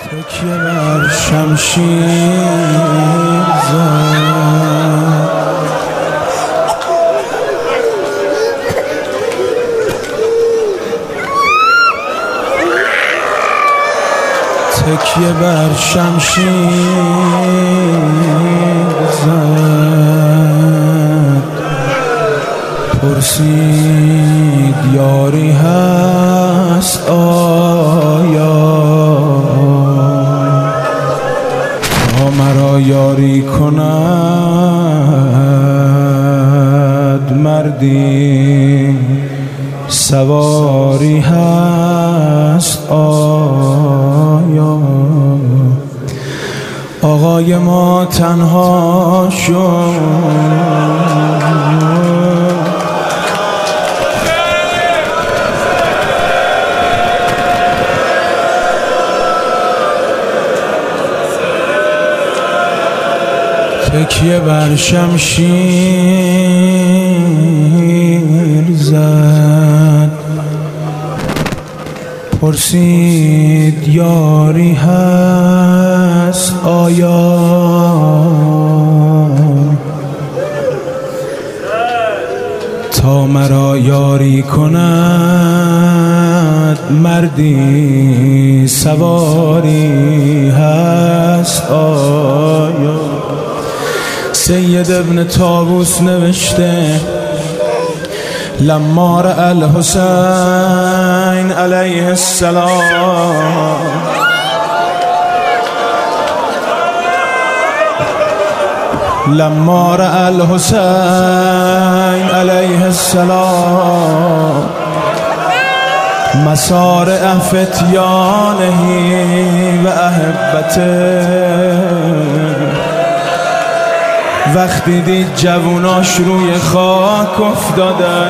تکیه بر شمشیر زد، تکیه بر شمشیر زد، پرسید یاری هست آیا تا مرا یاری کند، مردی سواری هست آیا. آقای ما تنها شد، تکیه بر شمشیر زد، پرسید یاری هست آیا تا مرا یاری کند، مردی سواری هست آیا. سید ابن طاووس نوشته لما رأى الحسین علیه السلام لما رأى الحسین علیه السلام مسارع فتیانه و احبته، وقتی دید جووناش روی خاک افتادن،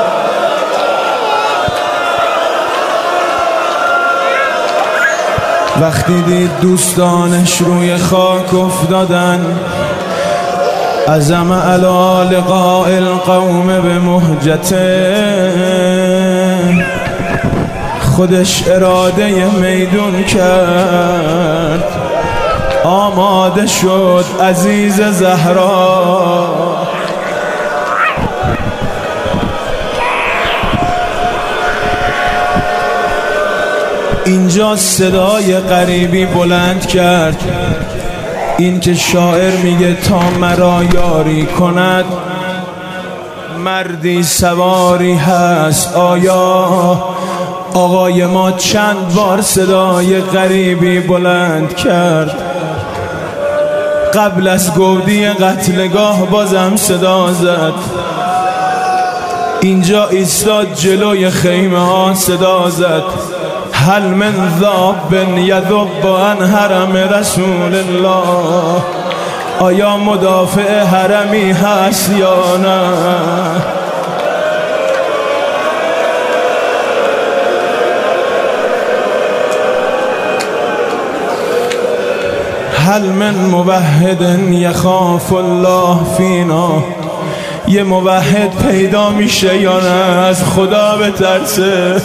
وقتی دید دوستانش روی خاک افتادن، عزم علی لقاء القوم بمهجته، خودش اراده میدون کرد، آماده شد عزیز زهرا. اینجا صدای غریبی بلند کرد، این که شاعر میگه تا مرا یاری کند، مردی سواری هست آیا. آقای ما چند بار صدای غریبی بلند کرد، قبل از گودی قتلگاه بازم صدا زد، اینجا ایستاد جلوی خیمه ها صدا زد هل من ذاب یذب عن حرم رسول الله، آیا مدافع حرمی هست یا نه. هل من موحد یخاف الله فینا، یه موحد پیدا میشه یا نه از خدا بترسه.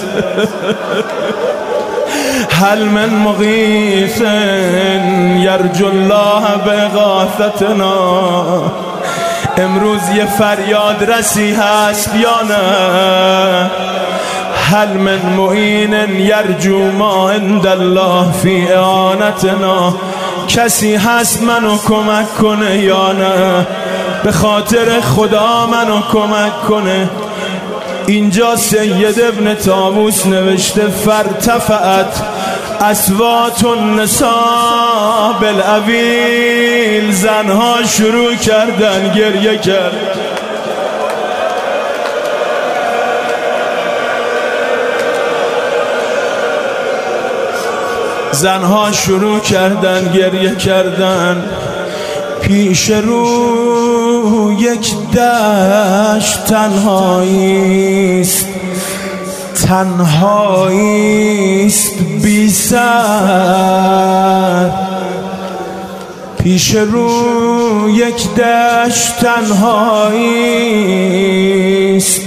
هل من مغیث یرجو الله بغاثتنا، امروز یه فریاد رسی هست یا نه. هل من معین یرجو ما عند الله فی اعانتنا، کسی هست منو کمک کنه یا نه، به خاطر خدا منو کمک کنه. اینجا سید ابن طاووس نوشته فرتفعت اصوات النساء بالاویل، زنها شروع کردن گریه کرد. زنها شروع کردن گریه کردن. پیش رو یک دشت تنهاییست، تنهاییست بی سر. پیش رو یک دشت تنهاییست،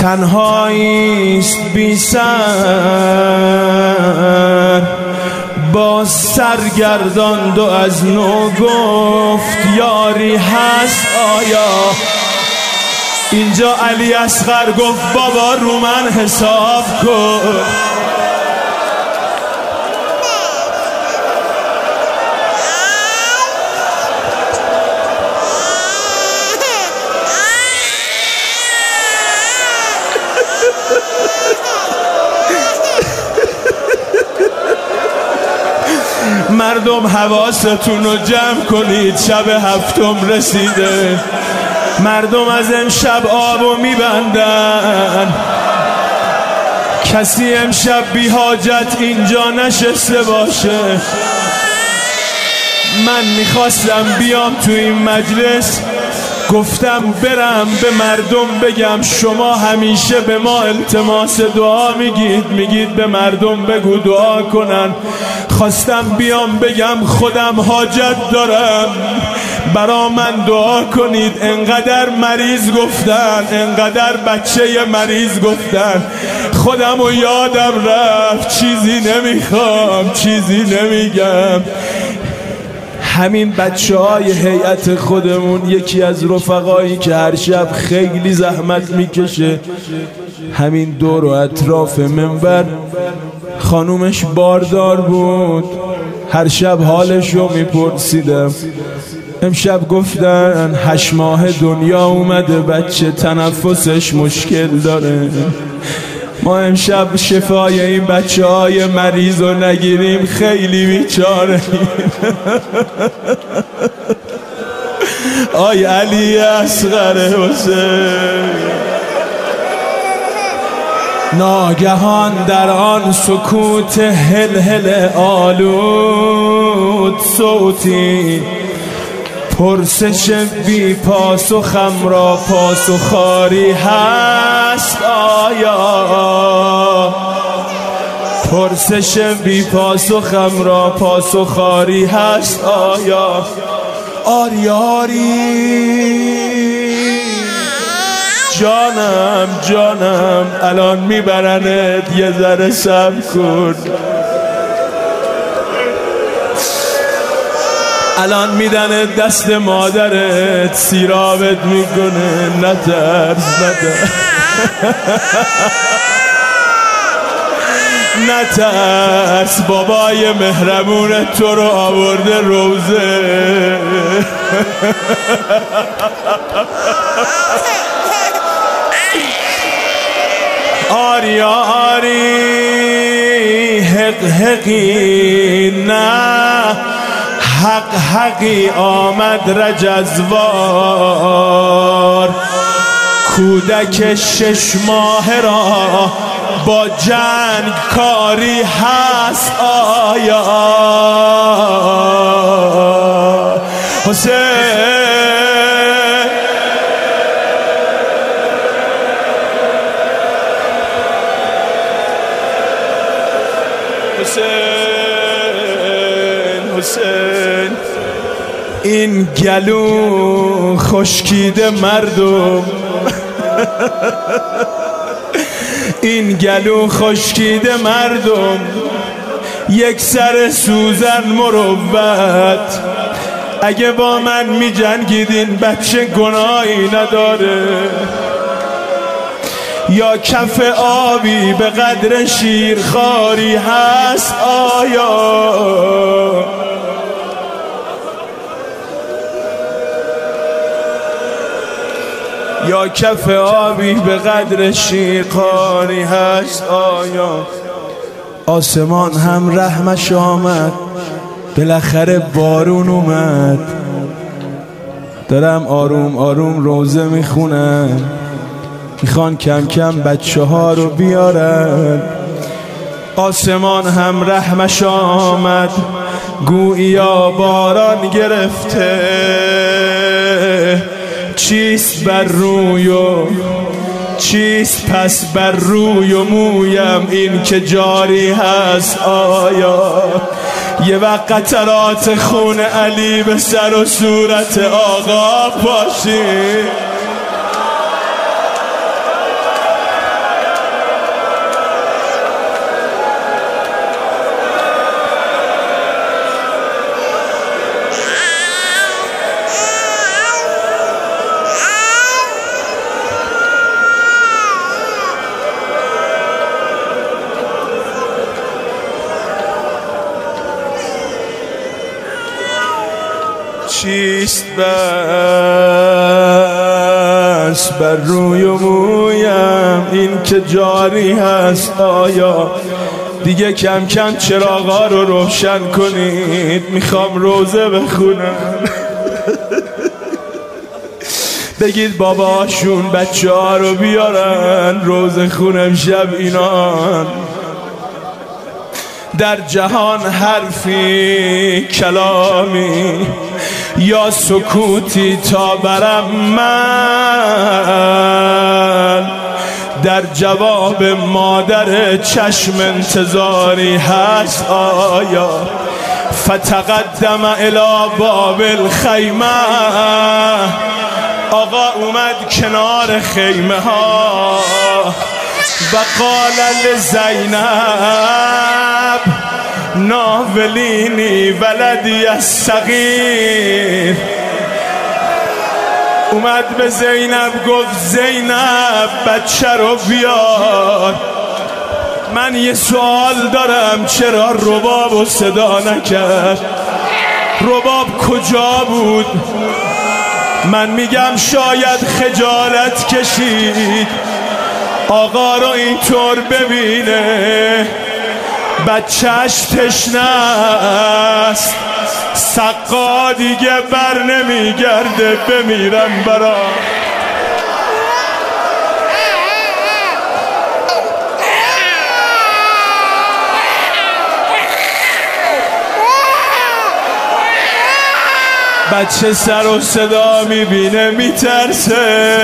تنهاییست بی سر. باز سرگرداند و از نو گفت یاری هست آیا؟ اینجا علی اصغر گفت بابا رو من حساب کن. مردم حواستون رو جمع کنید، شب هفتم رسیده. مردم از امشب آبو میبندن. کسی امشب بی حاجت اینجا نشسته باشه. من میخواستم بیام تو این مجلس، گفتم برم به مردم بگم شما همیشه به ما التماس دعا میگید به مردم بگو دعا کنن. خواستم بیام بگم خودم حاجت دارم، برا من دعا کنید. انقدر مریض گفتن، انقدر بچه مریض گفتن، خودم و یادم رفت. چیزی نمیخوام، چیزی نمیگم. همین بچه های هیئت خودمون، یکی از رفقایی که هر شب خیلی زحمت میکشه، همین دور و اطراف منبر خانومش باردار بود، هر شب حالشو میپرسیدم. امشب گفتن 8 ماه دنیا اومده، بچه تنفسش مشکل داره. ما امشب شفای این بچه های مریض رو نگیریم خیلی بیچاره. آی علی اصغر حسین. ناگهان در آن سکوت هل آلود صوتی، پرسش بی پاسخم را پاسخاری هست آیا؟ پرسش بی پاسخم را پاسخاری هست آیا؟ آری آری جانم الان میبرنت، یه ذره صبر کن. الان میدنه دست مادرت، سیرابت میکنه. نترس نترس، بابای مهربون تو رو آورده روزه. آری آری حقی نه، حقی آمد رجزوار، کودک 6 ماه را با جنگ کاری هست آیا؟ حسین حسین این گلو خشکیده مردم، این گلو خشکیده مردم، یک سر سوزن مروت. اگه با من می جنگیدین بچه گناهی نداره، یا کف آبی به قدر شیرخواری هست آیا؟ یا کف آبی به قدر شیرخواری هست آیا؟ آسمان هم رحمش آمد، بالاخره بارون اومد. دارم آروم آروم روزه میخونم، میخوان کم کم بچه ها رو بیارن. آسمان هم رحمش آمد، گوییا باران گرفته. چیست بر روی و چیست پس بر روی و مویم، این که جاری هست آیا؟ یه وقت قطرات خون علی به سر و صورت آقا پاشید. چیست بس بر روی مویم این که جاری هست؟ آیا دیگه کم کم چراغا رو روشن کنید، میخوام روزه بخونم. بگید باباشون بچه ها رو بیارن روزه خونم شب اینان. در جهان حرفی کلامی یا سکوتی تا برم من، در جواب مادر چشم انتظاری هست؟ آیا فتقدم الی باب الخیمه، آقا اومد کنار خیمه ها و قال لزینب ناولینی ولدی الصغیر. اومد به زینب گفت زینب بچه رو بیار. من یه سوال دارم، چرا رباب رو صدا نکرد؟ رباب کجا بود؟ من میگم شاید خجالت کشید آقا رو اینطور ببینه، بچهش تشنه است، سقا دیگه بر نمیگرده، بمیرم برا. بچه سر و صدا میبینه میترسه.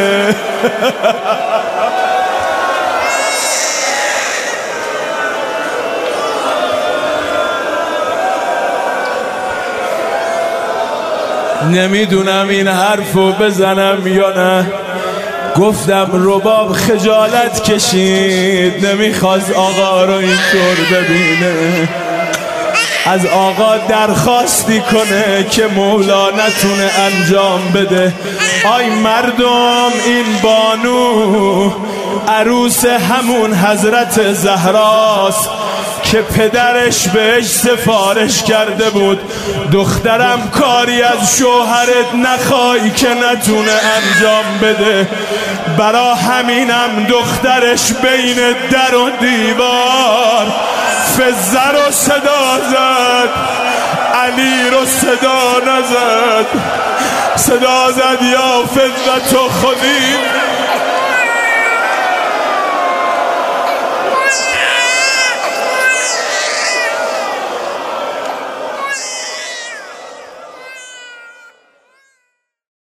نمیدونم این حرفو بزنم یا نه. گفتم رباب خجالت کشید، نمیخواست آقا رو اینطور ببینه. از آقا درخواستی کنه که مولا نتونه انجام بده. آی مردم، این بانو عروس همون حضرت زهراست که پدرش بهش سفارش کرده بود دخترم کاری از شوهرت نخوای که نتونه انجام بده. برا همینم دخترش بین در و دیوار فزه رو صدا زد، علی رو صدا نزد. صدا زد یا فزه تو خودی